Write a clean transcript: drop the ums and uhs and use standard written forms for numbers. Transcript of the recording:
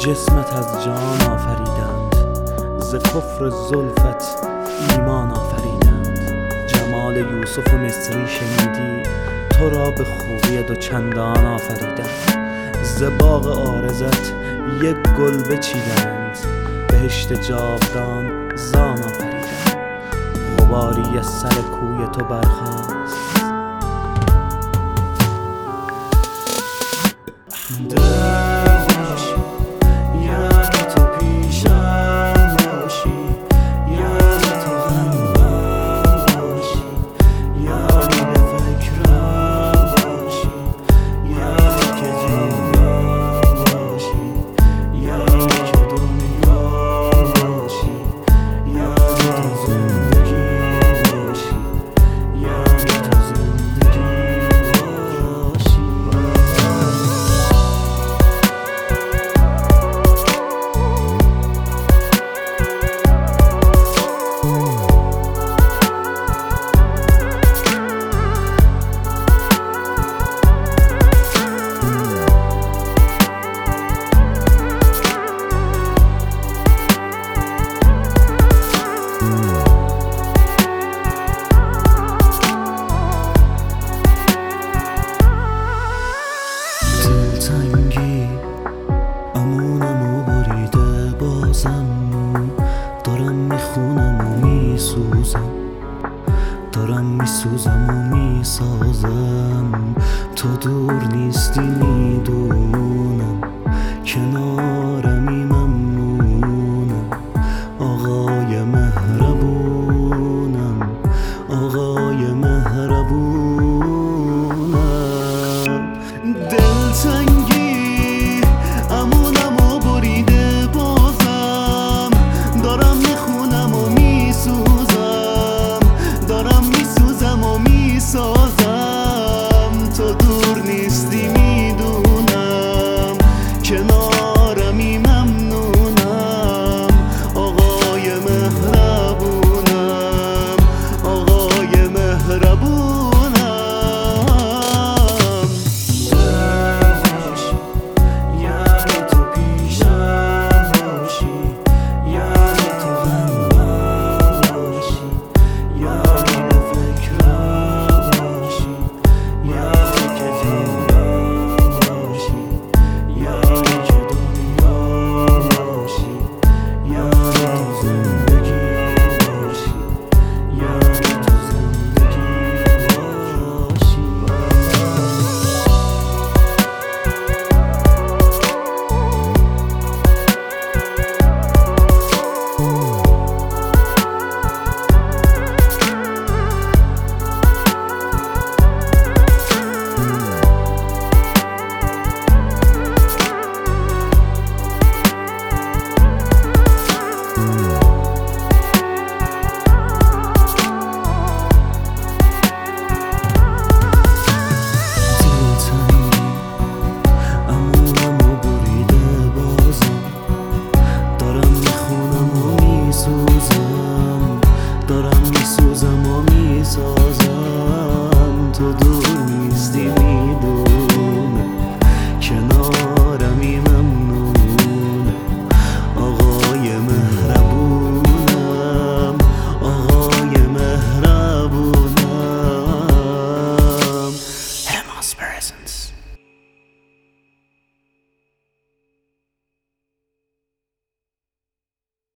جسمت از جان آفریدند، ز کفر زلفت ایمان آفریدند. جمال یوسف و مصری شنیدی، تو را به خوبی دو چندان آفریدند. ز باغ عارضت یک گل بچیدند، بهشت جاودان زان آفریدند. غباری از سر کوی تو برخاست، دلتنگی امونمو بریده، بازم دارم میخونم و میسوزم، دارم میسوزم و میسازم. تو دور نیستی میدونم، کنار